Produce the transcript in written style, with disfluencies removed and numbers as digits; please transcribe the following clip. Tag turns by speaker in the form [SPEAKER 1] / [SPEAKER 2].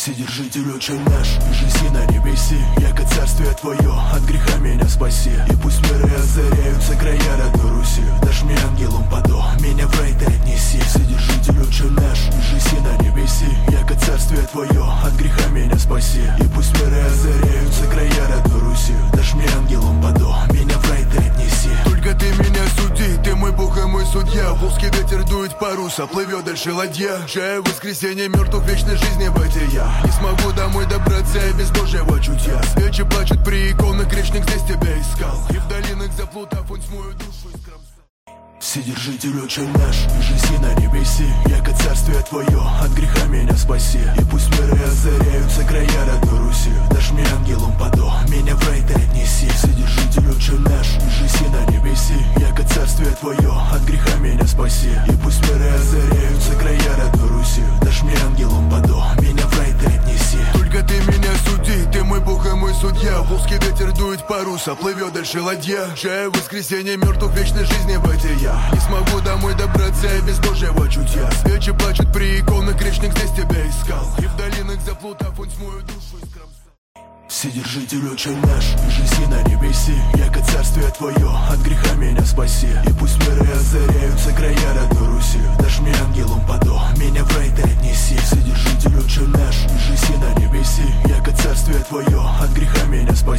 [SPEAKER 1] Вседержитель очень наш, жеси на небеси, яко царствие твое, от греха меня спаси. И пусть миры озаряются края родной Руси, дашь мне ангелом подо, меня в рай ты отнеси. Вседержитель очень наш, жеси на небеси, яко царствие твое, от греха меня спаси. И пусть миры озаряются края родной Руси, дашь мне ангелом подо, меня в рай ты отнеси. Только ты меня суди, ты мой Бог и мой судья. Волжский ветер дует паруса, плывет дальше ладья. Чая воскресенье мертвых вечной жизни бытия. Не смогу домой добраться я без Божьего чутья. Свечи плачут при иконах, грешник здесь тебя искал. И в долинах заплутав он смою душу из кромса. Вседержитель очень наш, жеси на небеси, яко царствие твое, от греха меня спаси. И пусть миры озаряются края родной Руси, дашь мне ангелом подо, меня в рай ты отнеси. Вседержитель очень наш, жеси на небеси, яко царствие твое, от греха меня спаси. И пусть миры озаряются края родной Руси, дашь мне ангелом подо, меня в рай ты отнеси. Только ты меня суди, ты мой Бог и мой судья. Волжский ветер дует паруса, плывет дальше ладья. Чая воскресенье мертвых вечной жизни бытия. Не смогу домой добраться я без Божьего чутья. Свечи плачут при иконах, грешник здесь тебя искал. И в долинах заплутав он смою душу из кромса. Вседержитель очень наш, жеси на небеси, яко царствие твое, от греха меня спаси. И пусть миры озаряются края родной